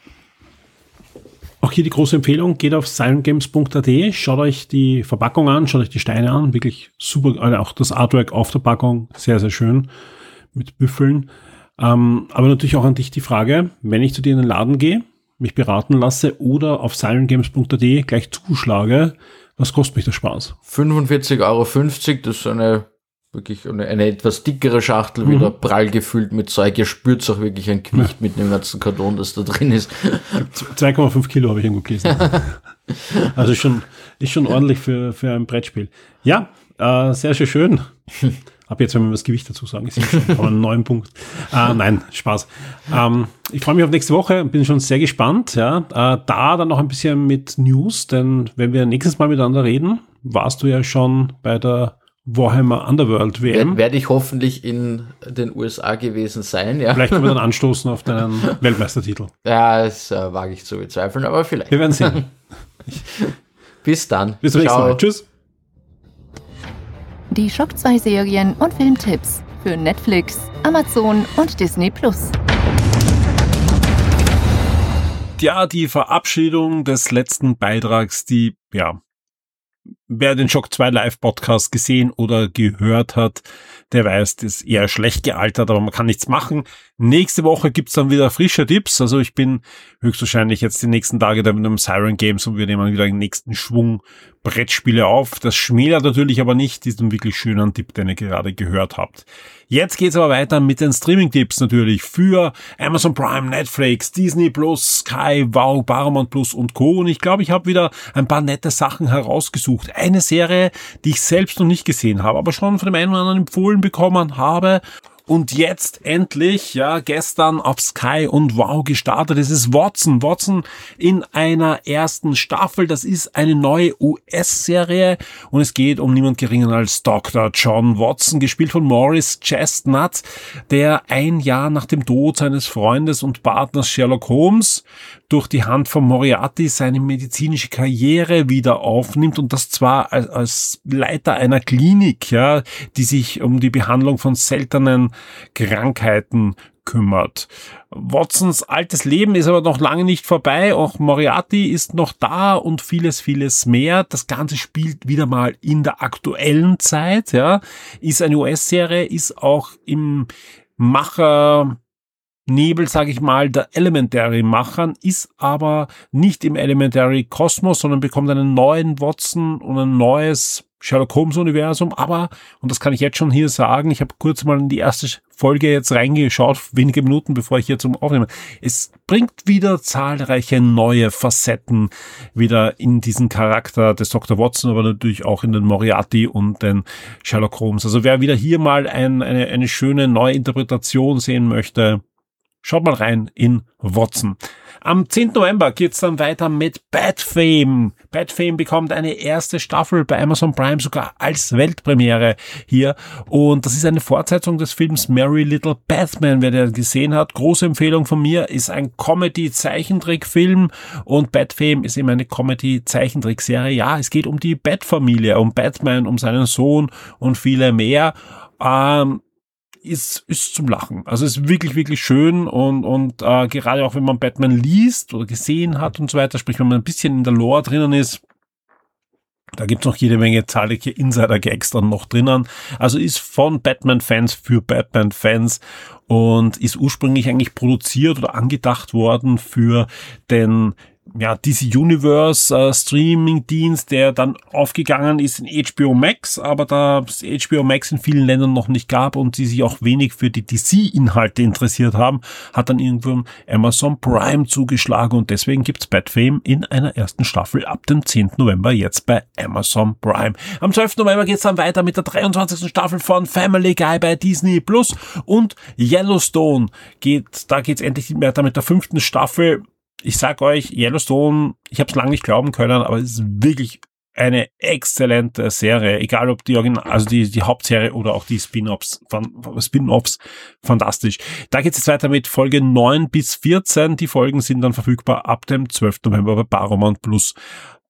Auch hier die große Empfehlung, geht auf silentgames.at, schaut euch die Verpackung an, schaut euch die Steine an, wirklich super, also auch das Artwork auf der Packung, sehr, sehr schön, mit Büffeln. Aber natürlich auch an dich die Frage, wenn ich zu dir in den Laden gehe, mich beraten lasse oder auf sirengames.at gleich zuschlage, was kostet mich der Spaß? 45,50 €, das ist wirklich eine etwas dickere Schachtel, wieder prall gefüllt mit Zeug. Ihr spürt auch wirklich ein Gewicht mit dem ganzen Karton, das da drin ist. 2,5 Kilo habe ich irgendwo gelesen. Also ist schon ordentlich für ein Brettspiel. Ja, sehr, sehr schön. Ab jetzt, wenn wir das Gewicht dazu sagen, ist schon einen neuen Punkt. Nein, Spaß. Ich freue mich auf nächste Woche, bin schon sehr gespannt. Ja. Da dann noch ein bisschen mit News, denn wenn wir nächstes Mal miteinander reden, warst du ja schon bei der Warhammer Underworld WM. Werde ich hoffentlich in den USA gewesen sein, ja. Vielleicht können wir dann anstoßen auf deinen Weltmeistertitel. Ja, das wage ich zu bezweifeln, aber vielleicht. Wir werden sehen. Bis dann. Bis zum nächsten Mal. Tschüss. Die Shock 2 Serien und Filmtipps für Netflix, Amazon und Disney+. Ja, die Verabschiedung des letzten Beitrags, wer den Shock 2 Live-Podcast gesehen oder gehört hat, der weiß, das ist eher schlecht gealtert, aber man kann nichts machen. Nächste Woche gibt's dann wieder frische Tipps. Also ich bin höchstwahrscheinlich jetzt die nächsten Tage da mit einem Siren Games und wir nehmen wieder den nächsten Schwung Brettspiele auf. Das schmälert natürlich aber nicht diesen wirklich schönen Tipp, den ihr gerade gehört habt. Jetzt geht's aber weiter mit den Streaming-Tipps natürlich für Amazon Prime, Netflix, Disney Plus, Sky, Wow, Paramount Plus und Co. Und ich glaube, ich habe wieder ein paar nette Sachen herausgesucht. Eine Serie, die ich selbst noch nicht gesehen habe, aber schon von dem einen oder anderen empfohlen bekommen habe. Und jetzt endlich, gestern auf Sky und Wow gestartet. Es ist Watson. Watson in einer ersten Staffel. Das ist eine neue US-Serie und es geht um niemand geringer als Dr. John Watson, gespielt von Morris Chestnut, der ein Jahr nach dem Tod seines Freundes und Partners Sherlock Holmes durch die Hand von Moriarty seine medizinische Karriere wieder aufnimmt und das zwar als Leiter einer Klinik, die sich um die Behandlung von seltenen Krankheiten kümmert. Watsons altes Leben ist aber noch lange nicht vorbei, auch Moriarty ist noch da und vieles, vieles mehr. Das Ganze spielt wieder mal in der aktuellen Zeit, ist eine US-Serie, ist auch im Nebel, sage ich mal, der Elementary-Machern, ist aber nicht im Elementary-Kosmos, sondern bekommt einen neuen Watson und ein neues Sherlock Holmes-Universum, aber, und das kann ich jetzt schon hier sagen, ich habe kurz mal in die erste Folge jetzt reingeschaut, wenige Minuten bevor ich hier zum Aufnehmen. Es bringt wieder zahlreiche neue Facetten wieder in diesen Charakter des Dr. Watson, aber natürlich auch in den Moriarty und den Sherlock Holmes. Also wer wieder hier mal eine schöne neue Interpretation sehen möchte, schaut mal rein in Watson. Am 10. November geht's dann weiter mit Bat Fame. Bat Fame bekommt eine erste Staffel bei Amazon Prime, sogar als Weltpremiere hier. Und das ist eine Fortsetzung des Films Merry Little Batman, wer den gesehen hat. Große Empfehlung von mir, ist ein Comedy-Zeichentrickfilm und Bat Fame ist eben eine Comedy-Zeichentrickserie. Ja, es geht um die Bat-Familie, um Batman, um seinen Sohn und viele mehr. Ist zum Lachen. Also ist wirklich, wirklich schön und gerade auch wenn man Batman liest oder gesehen hat und so weiter, sprich wenn man ein bisschen in der Lore drinnen ist, da gibt's noch jede Menge zahlreiche Insider-Gags dann noch drinnen. Also ist von Batman-Fans für Batman-Fans und ist ursprünglich eigentlich produziert oder angedacht worden für den DC Universe Streaming-Dienst, der dann aufgegangen ist in HBO Max, aber da es HBO Max in vielen Ländern noch nicht gab und sie sich auch wenig für die DC-Inhalte interessiert haben, hat dann irgendwann Amazon Prime zugeschlagen und deswegen gibt's Bat Fame in einer ersten Staffel ab dem 10. November jetzt bei Amazon Prime. Am 12. November geht's dann weiter mit der 23. Staffel von Family Guy bei Disney Plus und Yellowstone da geht's endlich weiter mit der 5. Staffel. Ich sag euch, Yellowstone, ich habe es lange nicht glauben können, aber es ist wirklich eine exzellente Serie, egal ob die Hauptserie oder auch die Spin-Offs fantastisch. Da geht es jetzt weiter mit Folge 9 bis 14. Die Folgen sind dann verfügbar ab dem 12. November bei Paramount Plus.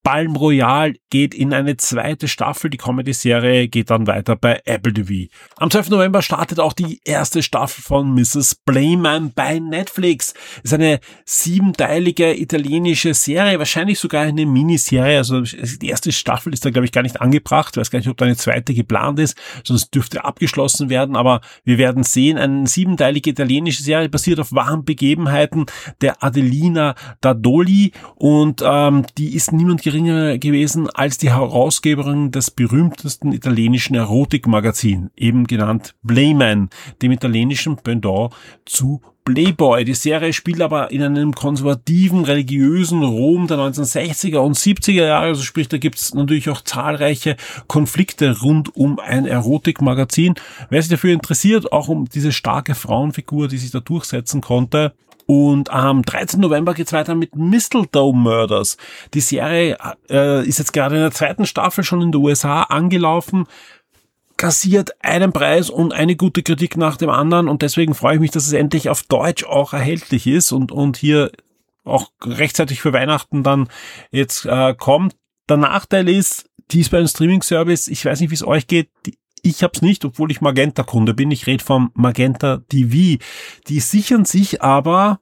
Palm Royal geht in eine zweite Staffel. Die Comedy-Serie geht dann weiter bei Apple TV. Am 12. November startet auch die erste Staffel von Mrs. Blayman bei Netflix. Ist eine 7-teilige italienische Serie, wahrscheinlich sogar eine Miniserie. Also die erste Staffel ist da, glaube ich, gar nicht angebracht. Ich weiß gar nicht, ob da eine zweite geplant ist, sonst dürfte abgeschlossen werden. Aber wir werden sehen, eine 7-teilige italienische Serie basiert auf wahren Begebenheiten der Adelina Dadoli und die ist niemand geringer gewesen als die Herausgeberin des berühmtesten italienischen Erotikmagazins, eben genannt Blayman, dem italienischen Pendant zu Playboy. Die Serie spielt aber in einem konservativen, religiösen Rom der 1960er und 70er Jahre, also sprich, da gibt es natürlich auch zahlreiche Konflikte rund um ein Erotikmagazin. Wer sich dafür interessiert, auch um diese starke Frauenfigur, die sich da durchsetzen konnte. Und am 13. November geht's weiter mit Mistletoe Murders. Die Serie ist jetzt gerade in der zweiten Staffel schon in den USA angelaufen, kassiert einen Preis und eine gute Kritik nach dem anderen und deswegen freue ich mich, dass es endlich auf Deutsch auch erhältlich ist und hier auch rechtzeitig für Weihnachten dann jetzt kommt. Der Nachteil ist, die ist bei einem Streaming-Service, ich weiß nicht, wie es euch geht, ich hab's nicht, obwohl ich Magenta-Kunde bin. Ich rede vom Magenta TV. Die sichern sich aber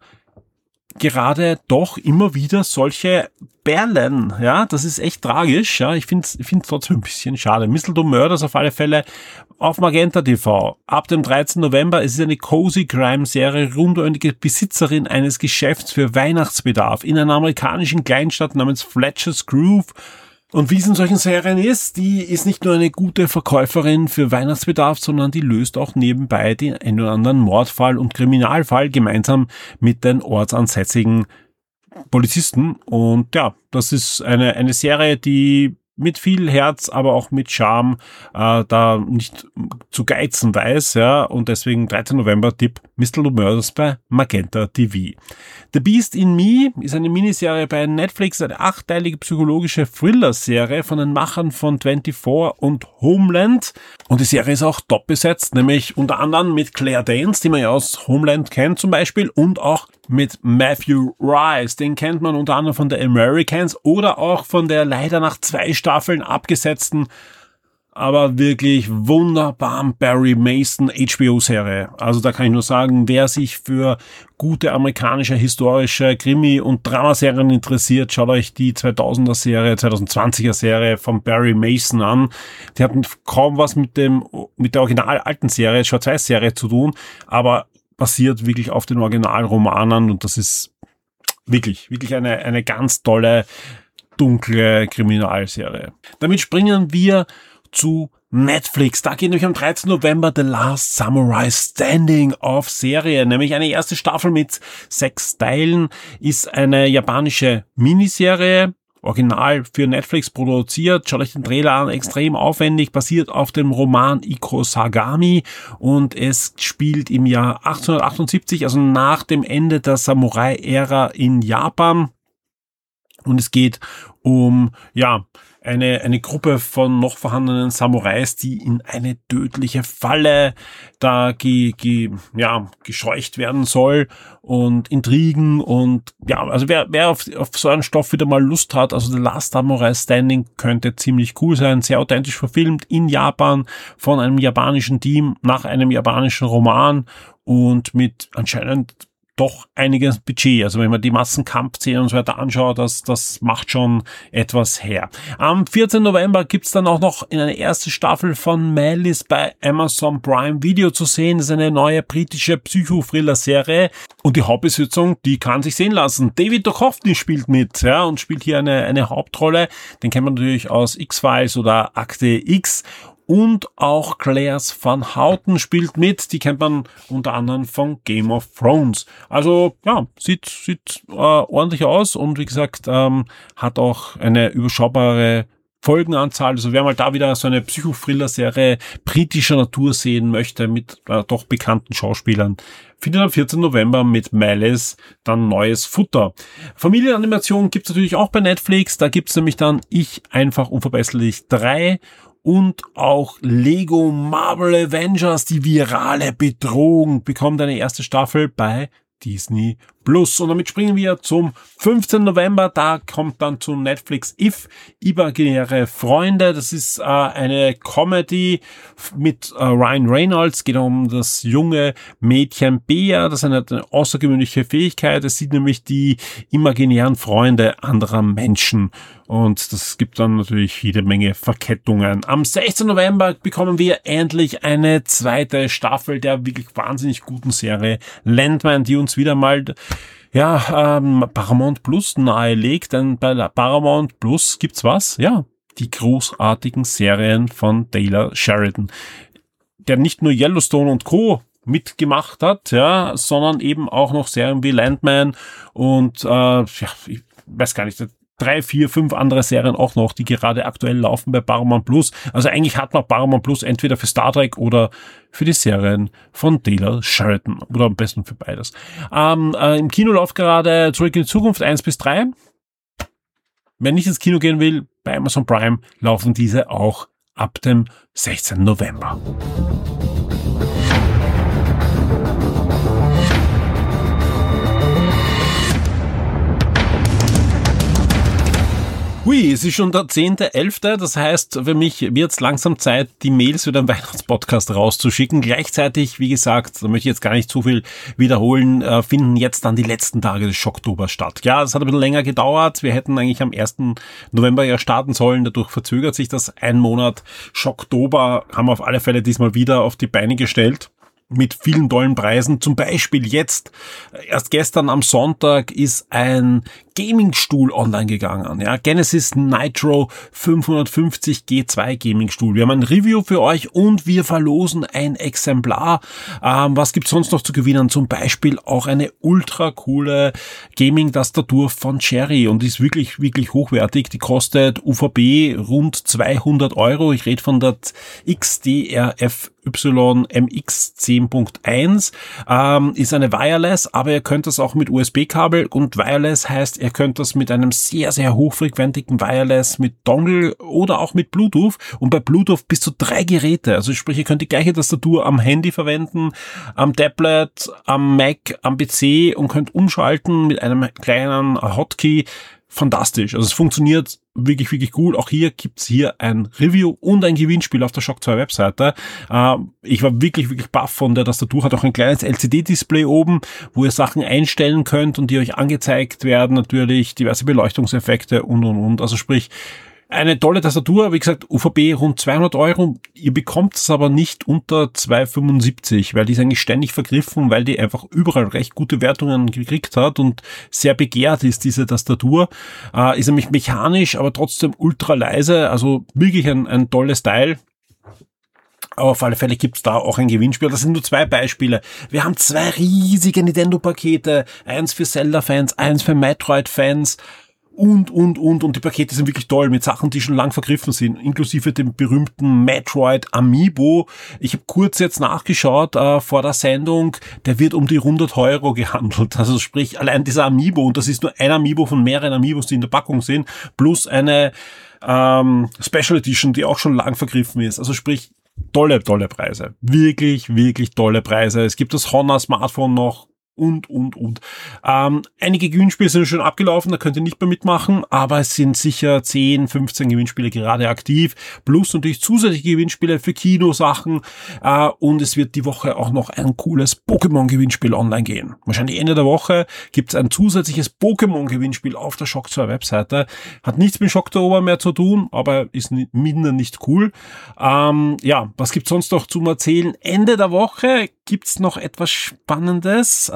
gerade doch immer wieder solche Perlen. Ja, das ist echt tragisch. Ja, ich find's trotzdem ein bisschen schade. Mistletoe Murders auf alle Fälle auf Magenta TV. Ab dem 13. November. Es ist eine Cozy Crime Serie rund um die Besitzerin eines Geschäfts für Weihnachtsbedarf in einer amerikanischen Kleinstadt namens Fletcher's Groove. Und wie es in solchen Serien ist, die ist nicht nur eine gute Verkäuferin für Weihnachtsbedarf, sondern die löst auch nebenbei den einen oder anderen Mordfall und Kriminalfall gemeinsam mit den ortsansässigen Polizisten. Und ja, das ist eine Serie, die mit viel Herz, aber auch mit Charme da nicht zu geizen weiß, ja, und deswegen 13. November Tipp Mistletoe Murders bei Magenta TV. The Beast in Me ist eine Miniserie bei Netflix, eine 8-teilige psychologische Thriller-Serie von den Machern von 24 und Homeland. Und die Serie ist auch top besetzt, nämlich unter anderem mit Claire Danes, die man ja aus Homeland kennt zum Beispiel, und auch mit Matthew Rice. Den kennt man unter anderem von The Americans oder auch von der leider nach 2 Staffeln abgesetzten, aber wirklich wunderbaren Barry Mason HBO-Serie. Also da kann ich nur sagen, wer sich für gute amerikanische historische Krimi- und Dramaserien interessiert, schaut euch die 2000er-Serie, 2020er-Serie von Barry Mason an. Die hatten kaum was mit der original alten Serie, Schwarz-Weiß-Serie zu tun, aber basiert wirklich auf den Originalromanen und das ist wirklich eine ganz tolle, dunkle Kriminalserie. Damit springen wir zu Netflix. Da geht nämlich am 13. November The Last Samurai Standing auf Serie, nämlich eine erste Staffel mit 6 Teilen, ist eine japanische Miniserie, original für Netflix produziert. Schaut euch den Trailer an, extrem aufwendig, basiert auf dem Roman Iko Sagami und es spielt im Jahr 1878, also nach dem Ende der Samurai-Ära in Japan. Und es geht um, eine Gruppe von noch vorhandenen Samurais, die in eine tödliche Falle da gescheucht werden soll und Intrigen und also wer auf so einen Stoff wieder mal Lust hat, also The Last Samurai Standing könnte ziemlich cool sein, sehr authentisch verfilmt in Japan von einem japanischen Team nach einem japanischen Roman und mit anscheinend doch einiges Budget. Also wenn man die Massenkampfszenen und so weiter anschaut, das macht schon etwas her. Am 14. November gibt's dann auch noch eine erste Staffel von Malice bei Amazon Prime Video zu sehen. Das ist eine neue britische Psycho-Thriller-Serie und die Hauptbesetzung, die kann sich sehen lassen. David Duchovny spielt mit, ja, und spielt hier eine Hauptrolle. Den kennt man natürlich aus X-Files oder Akte X. Und auch Claire Van Houten spielt mit. Die kennt man unter anderem von Game of Thrones. Also ja, sieht ordentlich aus und wie gesagt hat auch eine überschaubare Folgenanzahl. Also wer mal da wieder so eine Psycho-Thriller-Serie britischer Natur sehen möchte mit doch bekannten Schauspielern, findet am 14. November mit Malice dann neues Futter. Familienanimation gibt's natürlich auch bei Netflix. Da gibt's nämlich dann Ich einfach unverbesserlich 3 und auch Lego Marvel Avengers, die virale Bedrohung, bekommt eine erste Staffel bei Disney+. Plus. Und damit springen wir zum 15. November. Da kommt dann zu Netflix If, Imaginäre Freunde. Das ist eine Comedy mit Ryan Reynolds. Geht um das junge Mädchen Bea. Das hat eine außergewöhnliche Fähigkeit. Es sieht nämlich die imaginären Freunde anderer Menschen. Und das gibt dann natürlich jede Menge Verkettungen. Am 16. November bekommen wir endlich eine zweite Staffel der wirklich wahnsinnig guten Serie Landman, die uns wieder mal Paramount Plus nahelegt. Denn bei Paramount Plus gibt's was? Ja, die großartigen Serien von Taylor Sheridan, der nicht nur Yellowstone und Co. mitgemacht hat, ja, sondern eben auch noch Serien wie Landman und ich weiß gar nicht, 3, 4, 5 andere Serien auch noch, die gerade aktuell laufen bei Paramount Plus. Also eigentlich hat man Paramount Plus entweder für Star Trek oder für die Serien von Taylor Sheridan. Oder am besten für beides. Im Kino läuft gerade Zurück in die Zukunft 1 bis 3. Wer nicht ins Kino gehen will, bei Amazon Prime laufen diese auch ab dem 16. November. Hui, es ist schon der 10.11., das heißt, für mich wird es langsam Zeit, die Mails für den Weihnachtspodcast rauszuschicken. Gleichzeitig, wie gesagt, da möchte ich jetzt gar nicht zu viel wiederholen, finden jetzt dann die letzten Tage des Schocktober statt. Ja, das hat ein bisschen länger gedauert. Wir hätten eigentlich am 1. November ja starten sollen, dadurch verzögert sich das ein Monat. Schocktober haben wir auf alle Fälle diesmal wieder auf die Beine gestellt. Mit vielen tollen Preisen. Zum Beispiel jetzt, erst gestern am Sonntag ist ein Gaming-Stuhl online gegangen. Ja, Genesis Nitro 550 G2 Gaming-Stuhl. Wir haben ein Review für euch und wir verlosen ein Exemplar. Was gibt's sonst noch zu gewinnen? Zum Beispiel auch eine ultra coole Gaming-Tastatur von Cherry und die ist wirklich, wirklich hochwertig. Die kostet UVP rund 200 €. Ich rede von der XDRF YMX 10.1, ist eine Wireless, aber ihr könnt das auch mit USB-Kabel und Wireless heißt, ihr könnt das mit einem sehr, sehr hochfrequentigen Wireless mit Dongle oder auch mit Bluetooth und bei Bluetooth bis zu 3 Geräte, also sprich, ihr könnt die gleiche Tastatur am Handy verwenden, am Tablet, am Mac, am PC und könnt umschalten mit einem kleinen Hotkey. Fantastisch. Also es funktioniert wirklich, wirklich cool. Auch hier gibt's ein Review und ein Gewinnspiel auf der Shock 2 Webseite. Ich war wirklich, wirklich baff von der Tastatur. Hat auch ein kleines LCD-Display oben, wo ihr Sachen einstellen könnt und die euch angezeigt werden. Natürlich diverse Beleuchtungseffekte und. Also sprich, eine tolle Tastatur, wie gesagt, UVP rund 200 €. Ihr bekommt es aber nicht unter 275, weil die ist eigentlich ständig vergriffen, weil die einfach überall recht gute Wertungen gekriegt hat und sehr begehrt ist, diese Tastatur. Ist nämlich mechanisch, aber trotzdem ultra leise, also wirklich ein tolles Teil. Aber auf alle Fälle gibt's da auch ein Gewinnspiel. Das sind nur 2 Beispiele. Wir haben 2 riesige Nintendo-Pakete. Eins für Zelda-Fans, eins für Metroid-Fans. Und die Pakete sind wirklich toll mit Sachen, die schon lang vergriffen sind, inklusive dem berühmten Metroid Amiibo. Ich habe kurz jetzt nachgeschaut vor der Sendung, der wird um die 100 € gehandelt. Also sprich, allein dieser Amiibo, und das ist nur ein Amiibo von mehreren Amiibos, die in der Packung sind, plus eine Special Edition, die auch schon lang vergriffen ist. Also sprich, tolle Preise. Wirklich, wirklich tolle Preise. Es gibt das Honor Smartphone noch. Und. Einige Gewinnspiele sind schon abgelaufen, da könnt ihr nicht mehr mitmachen, aber es sind sicher 10, 15 Gewinnspiele gerade aktiv, plus natürlich zusätzliche Gewinnspiele für Kinosachen und es wird die Woche auch noch ein cooles Pokémon-Gewinnspiel online gehen. Wahrscheinlich Ende der Woche gibt es ein zusätzliches Pokémon-Gewinnspiel auf der Shock 2 Webseite. Hat nichts mit Schocktober mehr zu tun, aber ist minder nicht cool. Was gibt's sonst noch zum Erzählen? Ende der Woche gibt's noch etwas Spannendes.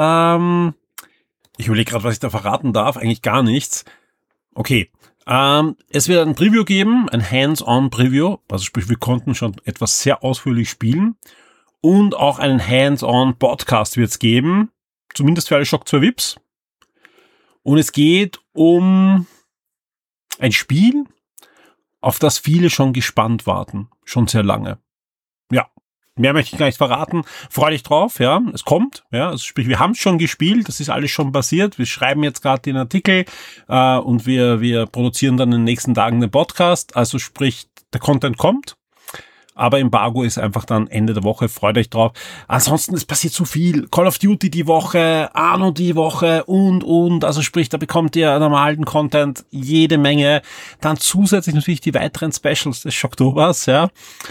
Ich überlege gerade, was ich da verraten darf. Eigentlich gar nichts. Okay. Es wird ein Preview geben, ein Hands-on-Preview. Also sprich, wir konnten schon etwas sehr ausführlich spielen. Und auch einen Hands-on-Podcast wird es geben. Zumindest für alle Shock 2 VIPs. Und es geht um ein Spiel, auf das viele schon gespannt warten. Schon sehr lange. Ja. Mehr möchte ich gar nicht verraten. Freu dich drauf, ja. Es kommt, ja. Also sprich, wir haben es schon gespielt. Das ist alles schon passiert. Wir schreiben jetzt gerade den Artikel und wir produzieren dann in den nächsten Tagen den Podcast. Also sprich, der Content kommt. aber Embargo ist einfach dann Ende der Woche, freut euch drauf. Ansonsten, es passiert so viel. Call of Duty die Woche, Anno die Woche und, also sprich, da bekommt ihr normalen Content jede Menge. Dann zusätzlich natürlich die weiteren Specials des Schocktobers, ja.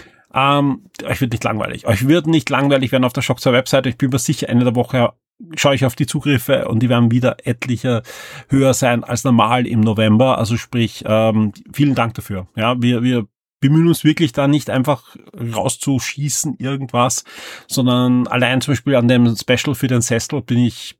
Euch wird nicht langweilig. Euch wird nicht langweilig werden auf der Shock 2 Webseite. Ich bin mir sicher, Ende der Woche schaue ich auf die Zugriffe und die werden wieder etliche höher sein als normal im November. Also sprich, vielen Dank dafür. Ja, wir bemühen uns wirklich da nicht einfach rauszuschießen irgendwas, sondern allein zum Beispiel an dem Special für den Sessel bin ich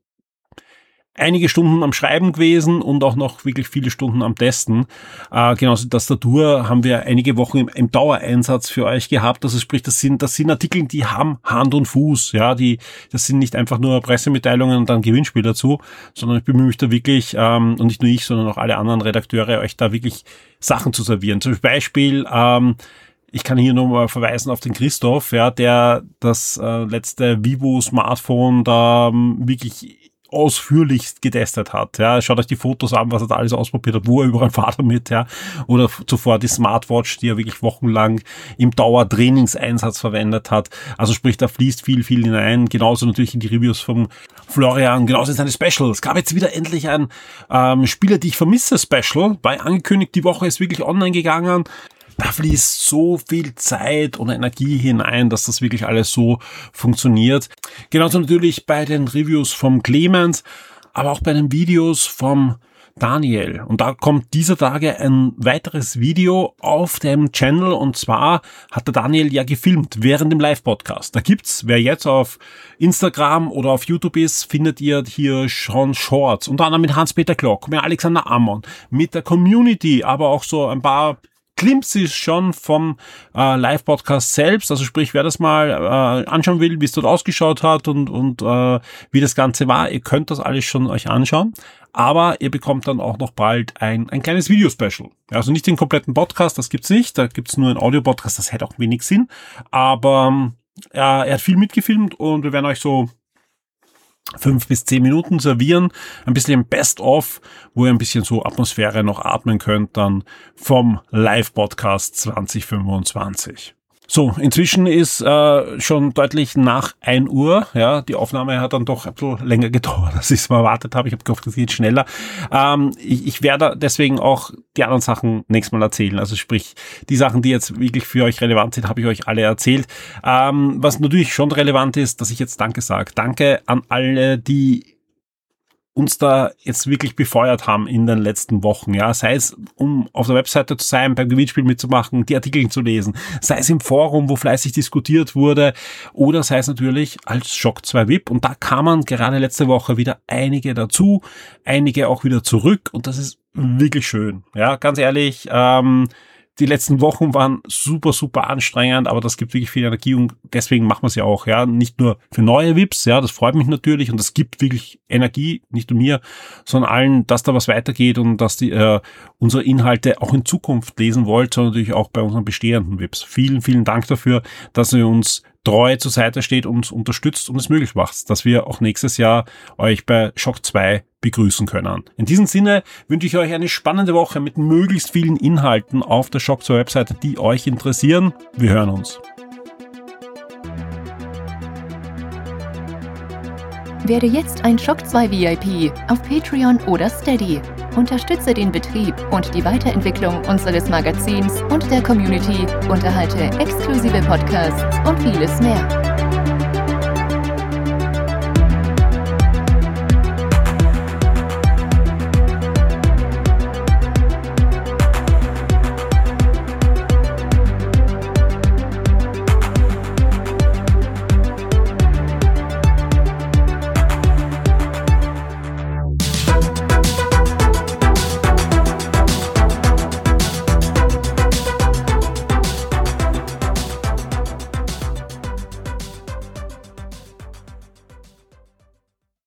einige Stunden am Schreiben gewesen und auch noch wirklich viele Stunden am Testen. Genauso die Tastatur haben wir einige Wochen im Dauereinsatz für euch gehabt. Also sprich, das sind Artikel, die haben Hand und Fuß. Ja, das sind nicht einfach nur Pressemitteilungen und dann Gewinnspiel dazu, sondern ich bemühe mich da wirklich, und nicht nur ich, sondern auch alle anderen Redakteure, euch da wirklich Sachen zu servieren. Zum Beispiel, ich kann hier nochmal verweisen auf den Christoph, ja, der das letzte Vivo-Smartphone da wirklich ausführlichst getestet hat. Ja, schaut euch die Fotos an, was er da alles ausprobiert hat, wo er überall fährt damit, ja. Oder zuvor die Smartwatch, die er wirklich wochenlang im Dauertrainingseinsatz verwendet hat. Also sprich, da fließt viel hinein. Genauso natürlich in die Reviews vom Florian, genauso in seine Specials. Es gab jetzt wieder endlich ein Spieler, die ich vermisse Special, weil angekündigt, die Woche ist wirklich online gegangen. Da fließt so viel Zeit und Energie hinein, dass das wirklich alles so funktioniert. Genauso natürlich bei den Reviews vom Clemens, aber auch bei den Videos vom Daniel. Und da kommt dieser Tage ein weiteres Video auf dem Channel, und zwar hat der Daniel ja gefilmt während dem Live-Podcast. Da gibt's, wer jetzt auf Instagram oder auf YouTube ist, findet ihr hier schon Shorts, unter anderem mit Hans-Peter Klock, mit Alexander Ammon, mit der Community, aber auch so ein paar Glimpses schon vom Live-Podcast selbst, also sprich, wer das mal anschauen will, wie es dort ausgeschaut hat und wie das Ganze war, ihr könnt das alles schon euch anschauen, aber ihr bekommt dann auch noch bald ein kleines Video-Special. Also nicht den kompletten Podcast, das gibt's nicht, da gibt's nur einen Audio-Podcast, das hätte auch wenig Sinn, aber er hat viel mitgefilmt und wir werden euch so 5 bis 10 Minuten servieren, ein bisschen Best-of, wo ihr ein bisschen so Atmosphäre noch atmen könnt, dann vom Live-Podcast 2025. So, inzwischen ist schon deutlich nach 1 Uhr. Ja, die Aufnahme hat dann doch ein bisschen länger gedauert, als ich es mal erwartet habe. Ich habe gehofft, das geht schneller. Ich werde deswegen auch die anderen Sachen nächstes Mal erzählen. Also sprich, die Sachen, die jetzt wirklich für euch relevant sind, habe ich euch alle erzählt. Was natürlich schon relevant ist, dass ich jetzt Danke sage. Danke an alle, die uns da jetzt wirklich befeuert haben in den letzten Wochen, ja, sei es, um auf der Webseite zu sein, beim Gewinnspiel mitzumachen, die Artikel zu lesen, sei es im Forum, wo fleißig diskutiert wurde, oder sei es natürlich als Shock 2 VIP, und da kamen gerade letzte Woche wieder einige dazu, einige auch wieder zurück, und das ist wirklich schön, ja, ganz ehrlich, die letzten Wochen waren super anstrengend, aber das gibt wirklich viel Energie, und deswegen machen wir es ja auch, ja, nicht nur für neue VIPs, ja, das freut mich natürlich, und das gibt wirklich Energie, nicht nur mir, sondern allen, dass da was weitergeht und dass die unsere Inhalte auch in Zukunft lesen wollt, sondern natürlich auch bei unseren bestehenden VIPs. Vielen Dank dafür, dass ihr uns treu zur Seite steht, uns unterstützt und es möglich macht, dass wir auch nächstes Jahr euch bei Shock 2 begrüßen können. In diesem Sinne wünsche ich euch eine spannende Woche mit möglichst vielen Inhalten auf der Shock 2 Webseite, die euch interessieren. Wir hören uns. Werde jetzt ein Shock 2 VIP auf Patreon oder Steady. Unterstütze den Betrieb und die Weiterentwicklung unseres Magazins und der Community, unterhalte exklusive Podcasts und vieles mehr.